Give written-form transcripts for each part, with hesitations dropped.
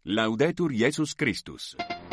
Laudetur Jesus Christus.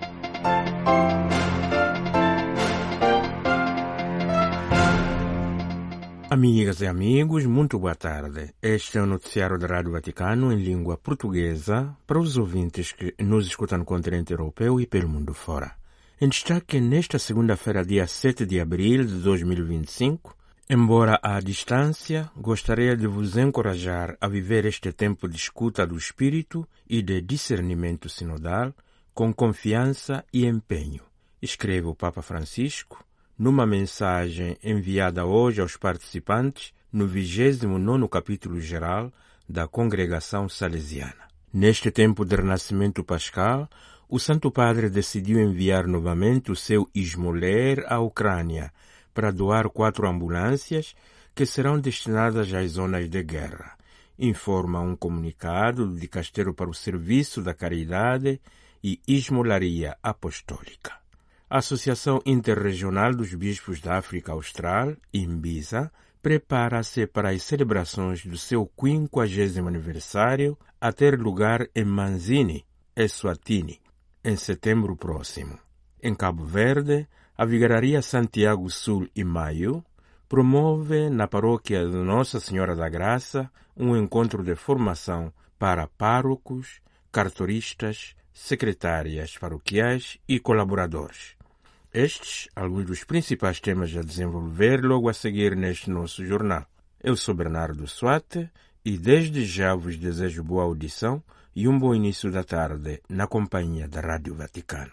Amigas e amigos, muito boa tarde. Este é o noticiário da Rádio Vaticano em língua portuguesa para os ouvintes que nos escutam no continente europeu e pelo mundo fora. Em destaque, nesta segunda-feira, dia 7 de abril de 2025, embora à distância, gostaria de vos encorajar a viver este tempo de escuta do Espírito e de discernimento sinodal com confiança e empenho, escreve o Papa Francisco numa mensagem enviada hoje aos participantes no 29º capítulo geral da Congregação Salesiana. Neste tempo de renascimento pascal, o Santo Padre decidiu enviar novamente o seu esmoler à Ucrânia para doar 4 ambulâncias que serão destinadas às zonas de guerra, informa um comunicado do Dicasterio para o Serviço da Caridade e Esmolaria Apostólica. A Associação Interregional dos Bispos da África Austral, IMBISA, prepara-se para as celebrações do seu 50º aniversário a ter lugar em Manzini, Eswatini, em setembro próximo. Em Cabo Verde, a Vigararia Santiago Sul e Maio promove na paróquia de Nossa Senhora da Graça um encontro de formação para párocos, cartoristas, secretárias paroquiais e colaboradores. Estes, alguns dos principais temas a desenvolver logo a seguir neste nosso jornal. Eu sou Bernardo Suate e desde já vos desejo boa audição e um bom início da tarde na companhia da Rádio Vaticano.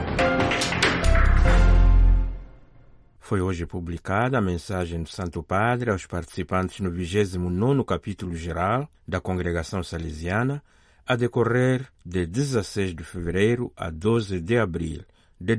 Foi hoje publicada a mensagem do Santo Padre aos participantes no 29º capítulo geral da Congregação Salesiana, a decorrer de 16 de fevereiro a 12 de abril de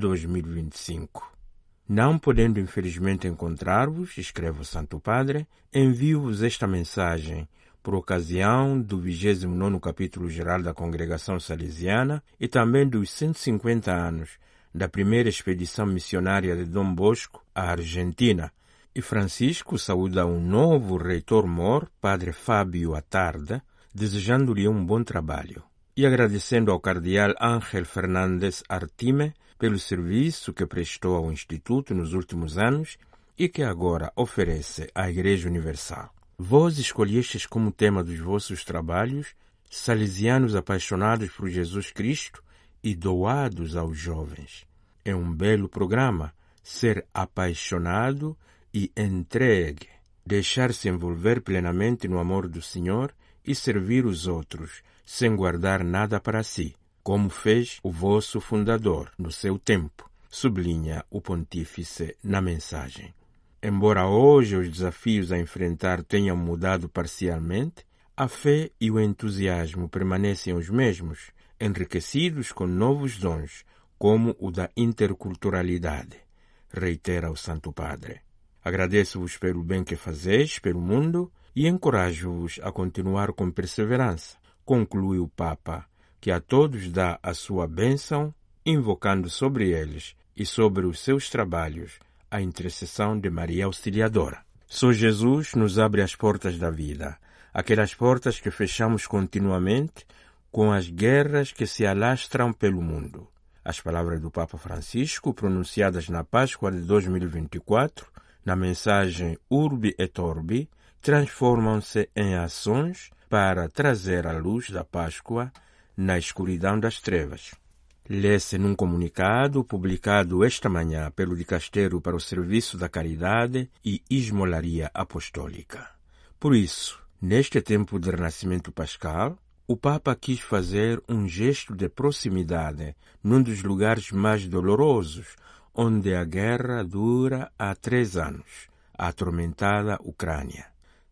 2025. Não podendo infelizmente encontrar-vos, escreve o Santo Padre, envio-vos esta mensagem por ocasião do 29º capítulo geral da Congregação Salesiana e também dos 150 anos da primeira expedição missionária de Dom Bosco à Argentina, e Francisco saúda um novo reitor-mor, Padre Fábio Attarda, desejando-lhe um bom trabalho, e agradecendo ao cardeal Ángel Fernández Artime pelo serviço que prestou ao Instituto nos últimos anos e que agora oferece à Igreja Universal. Vós escolhestes como tema dos vossos trabalhos salesianos apaixonados por Jesus Cristo e doados aos jovens. É um belo programa ser apaixonado e entregue, deixar-se envolver plenamente no amor do Senhor e servir os outros, sem guardar nada para si, como fez o vosso fundador no seu tempo, sublinha o pontífice na mensagem. Embora hoje os desafios a enfrentar tenham mudado parcialmente, a fé e o entusiasmo permanecem os mesmos, enriquecidos com novos dons, como o da interculturalidade, reitera o Santo Padre. Agradeço-vos pelo bem que fazeis pelo mundo e encorajo-vos a continuar com perseverança, conclui o Papa, que a todos dá a sua bênção, invocando sobre eles e sobre os seus trabalhos a intercessão de Maria Auxiliadora. Só Jesus nos abre as portas da vida, aquelas portas que fechamos continuamente com as guerras que se alastram pelo mundo. As palavras do Papa Francisco, pronunciadas na Páscoa de 2024, na mensagem Urbi et Orbi, transformam-se em ações para trazer a luz da Páscoa na escuridão das trevas. Lê-se num comunicado publicado esta manhã pelo Dicasterio para o Serviço da Caridade e Esmolaria Apostólica. Por isso, neste tempo de renascimento pascal, o Papa quis fazer um gesto de proximidade num dos lugares mais dolorosos, onde a guerra dura há 3 anos, a atormentada Ucrânia.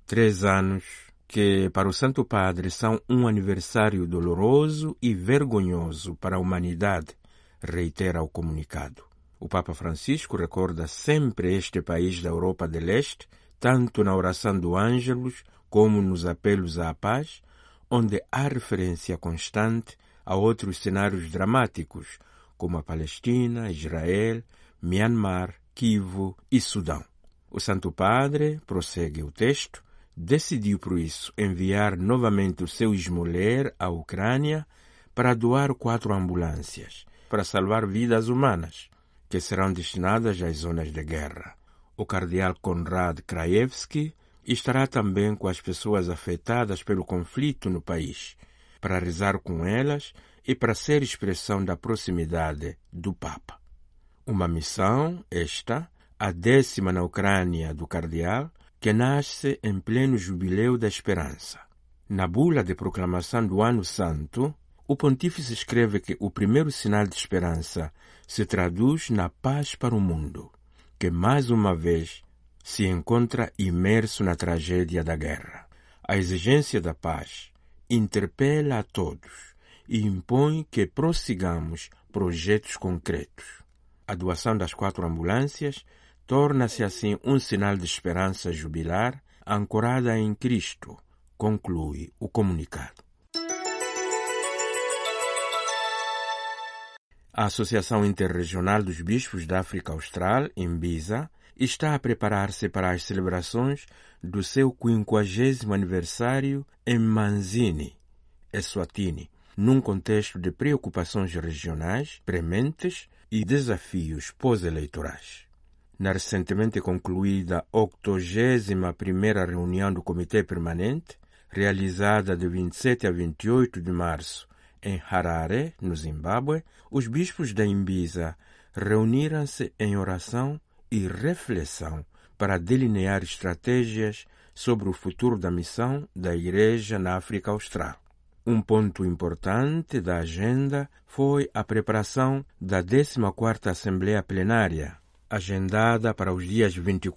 3 anos que para o Santo Padre são um aniversário doloroso e vergonhoso para a humanidade, reitera o comunicado. O Papa Francisco recorda sempre este país da Europa de Leste, tanto na oração do Ângelus como nos apelos à paz, onde há referência constante a outros cenários dramáticos, como a Palestina, Israel, Myanmar, Kivu e Sudão. O Santo Padre, prossegue o texto, decidiu por isso enviar novamente o seu esmoler à Ucrânia para doar 4 ambulâncias para salvar vidas humanas, que serão destinadas às zonas de guerra. O cardeal Konrad Krajewski estará também com as pessoas afetadas pelo conflito no país, para rezar com elas e para ser expressão da proximidade do Papa. Uma missão, esta, a 10ª na Ucrânia do cardeal, que nasce em pleno jubileu da esperança. Na bula de proclamação do Ano Santo, o pontífice escreve que o primeiro sinal de esperança se traduz na paz para o mundo, que mais uma vez se encontra imerso na tragédia da guerra. A exigência da paz interpela a todos e impõe que prossigamos projetos concretos. A doação das 4 ambulâncias torna-se assim um sinal de esperança jubilar ancorada em Cristo, conclui o comunicado. A Associação Interregional dos Bispos da África Austral, IMBISA, está a preparar-se para as celebrações do seu 50º aniversário em Manzini, Eswatini, num contexto de preocupações regionais prementes e desafios pós-eleitorais. Na recentemente concluída 81ª reunião do Comitê Permanente, realizada de 27 a 28 de março em Harare, no Zimbábue, os bispos da IMBISA reuniram-se em oração e reflexão para delinear estratégias sobre o futuro da missão da Igreja na África Austral. Um ponto importante da agenda foi a preparação da 14ª Assembleia Plenária, agendada para os dias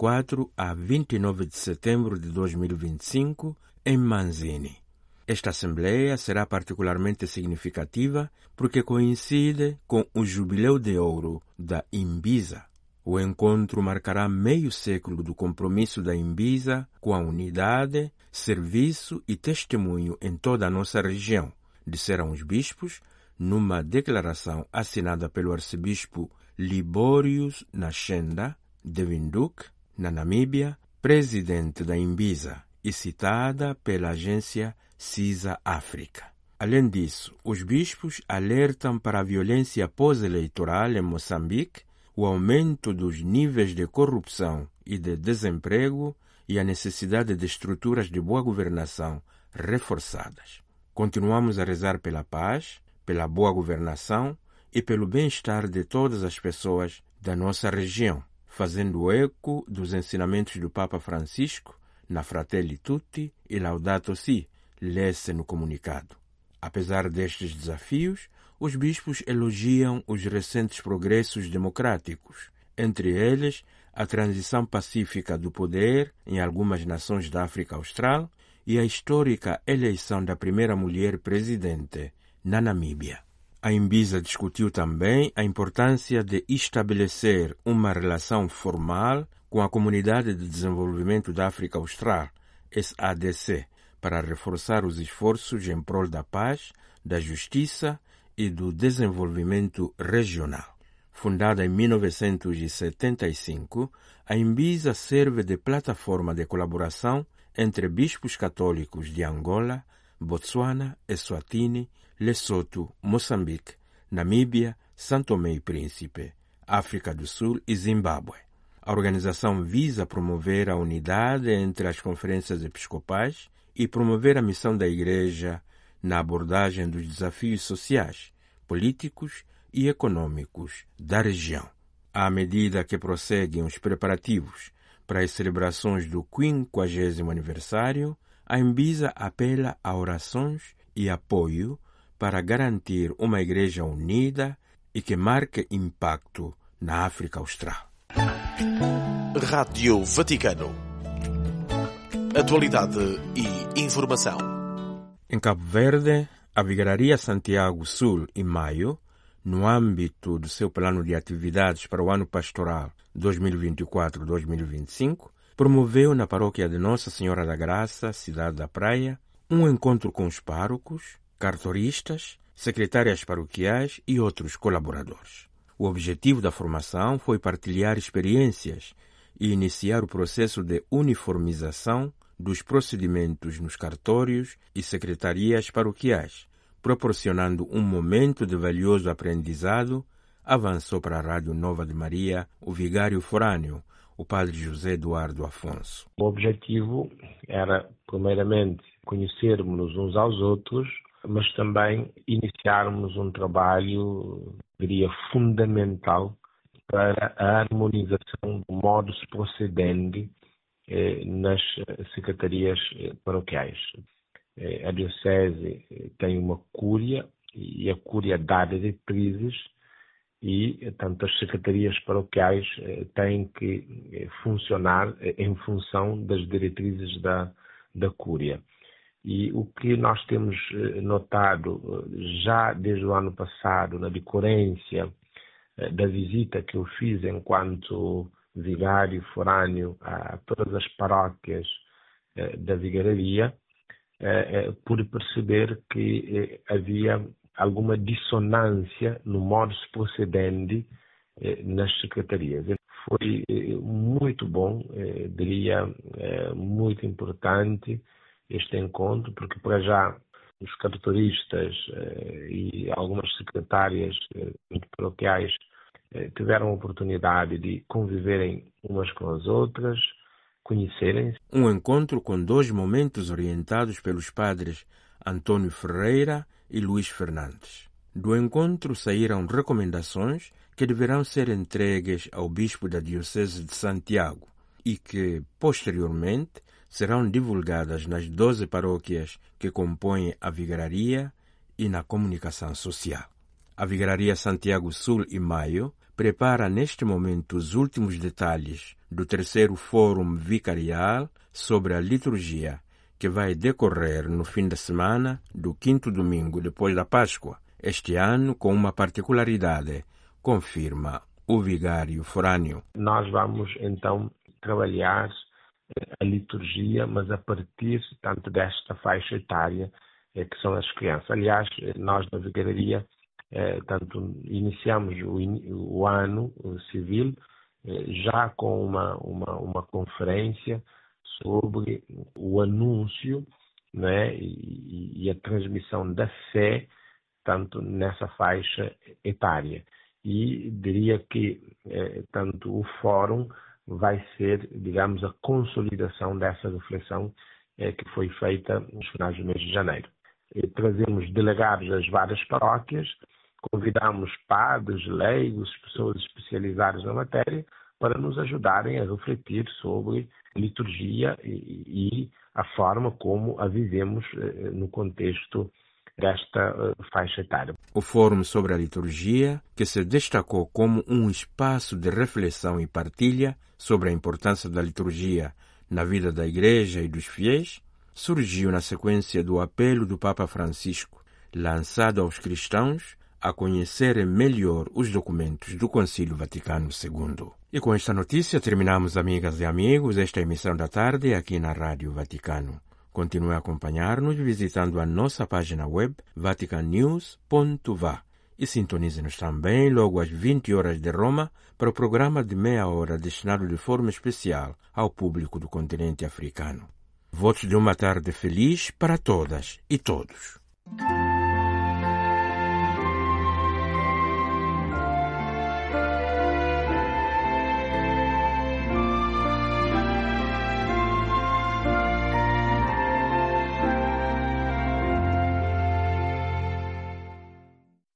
24 a 29 de setembro de 2025, em Manzini. Esta Assembleia será particularmente significativa porque coincide com o Jubileu de Ouro da IMBISA. O encontro marcará meio século do compromisso da IMBISA com a unidade, serviço e testemunho em toda a nossa região, disseram os bispos numa declaração assinada pelo arcebispo Liborius Nashenda de Windhoek, na Namíbia, presidente da IMBISA, e citada pela agência CISA África. Além disso, os bispos alertam para a violência pós-eleitoral em Moçambique, o aumento dos níveis de corrupção e de desemprego e a necessidade de estruturas de boa governação reforçadas. Continuamos a rezar pela paz, pela boa governação e pelo bem-estar de todas as pessoas da nossa região, fazendo eco dos ensinamentos do Papa Francisco na Fratelli Tutti e Laudato Si, lê-se no comunicado. Apesar destes desafios, os bispos elogiam os recentes progressos democráticos, entre eles a transição pacífica do poder em algumas nações da África Austral e a histórica eleição da primeira mulher presidente na Namíbia. A IMBISA discutiu também a importância de estabelecer uma relação formal com a Comunidade de Desenvolvimento da África Austral, SADC, para reforçar os esforços em prol da paz, da justiça e do desenvolvimento regional. Fundada em 1975, a IMBISA serve de plataforma de colaboração entre bispos católicos de Angola, Botsuana, Eswatini, Lesoto, Moçambique, Namíbia, São Tomé e Príncipe, África do Sul e Zimbábue. A organização visa promover a unidade entre as conferências episcopais e promover a missão da Igreja na abordagem dos desafios sociais, políticos e econômicos da região. À medida que prosseguem os preparativos para as celebrações do 50º aniversário, a IMBISA apela a orações e apoio para garantir uma Igreja unida e que marque impacto na África Austral. Rádio Vaticano. Atualidade e informação. Em Cabo Verde, a Vigararia Santiago Sul e Maio, no âmbito do seu plano de atividades para o ano pastoral 2024-2025, promoveu na paróquia de Nossa Senhora da Graça, cidade da Praia, um encontro com os párocos, cartoristas, secretárias paroquiais e outros colaboradores. O objetivo da formação foi partilhar experiências e iniciar o processo de uniformização dos procedimentos nos cartórios e secretarias paroquiais, proporcionando um momento de valioso aprendizado, avançou para a Rádio Nova de Maria o vigário forâneo, o padre José Eduardo Afonso. O objetivo era, primeiramente, conhecermos uns aos outros, mas também iniciarmos um trabalho, diria, fundamental para a harmonização do modus procedendi nas secretarias paroquiais. A Diocese tem uma cúria e a cúria dá diretrizes e tanto as secretarias paroquiais têm que funcionar em função das diretrizes da cúria. E o que nós temos notado já desde o ano passado, na decorrência da visita que eu fiz enquanto vigário forâneo a todas as paróquias da vigararia, pude perceber que havia alguma dissonância no modus procedendi nas secretarias. Foi muito bom, diria muito importante este encontro, porque para já os cartoristas e algumas secretárias paroquiais tiveram a oportunidade de conviverem umas com as outras, conhecerem-se. Um encontro com 2 momentos orientados pelos padres Antônio Ferreira e Luís Fernandes. Do encontro saíram recomendações que deverão ser entregues ao bispo da Diocese de Santiago e que, posteriormente, serão divulgadas nas 12 paróquias que compõem a vigararia e na comunicação social. A Vigararia Santiago Sul e Maio prepara neste momento os últimos detalhes do 3º Fórum Vicarial sobre a liturgia, que vai decorrer no fim da semana do 5º domingo depois da Páscoa, este ano com uma particularidade, confirma o vigário forâneo. Nós vamos então trabalhar a liturgia, mas a partir tanto desta faixa etária que são as crianças. Aliás, nós na vigararia tanto iniciamos o ano civil já com uma conferência sobre o anúncio, né, e a transmissão da fé, tanto nessa faixa etária. E diria que tanto o fórum vai ser, digamos, a consolidação dessa reflexão que foi feita nos finais do mês de janeiro. Trazemos delegados das várias paróquias, convidamos padres, leigos, pessoas especializadas na matéria para nos ajudarem a refletir sobre liturgia e a forma como a vivemos no contexto desta faixa etária. O Fórum sobre a Liturgia, que se destacou como um espaço de reflexão e partilha sobre a importância da liturgia na vida da Igreja e dos fiéis, surgiu na sequência do apelo do Papa Francisco, lançado aos cristãos a conhecerem melhor os documentos do Concílio Vaticano II. E com esta notícia terminamos, amigas e amigos, esta emissão da tarde aqui na Rádio Vaticano. Continue a acompanhar-nos visitando a nossa página web vaticannews.va e sintonize-nos também logo às 20 horas de Roma para o programa de meia hora destinado de forma especial ao público do continente africano. Votos de uma tarde feliz para todas e todos.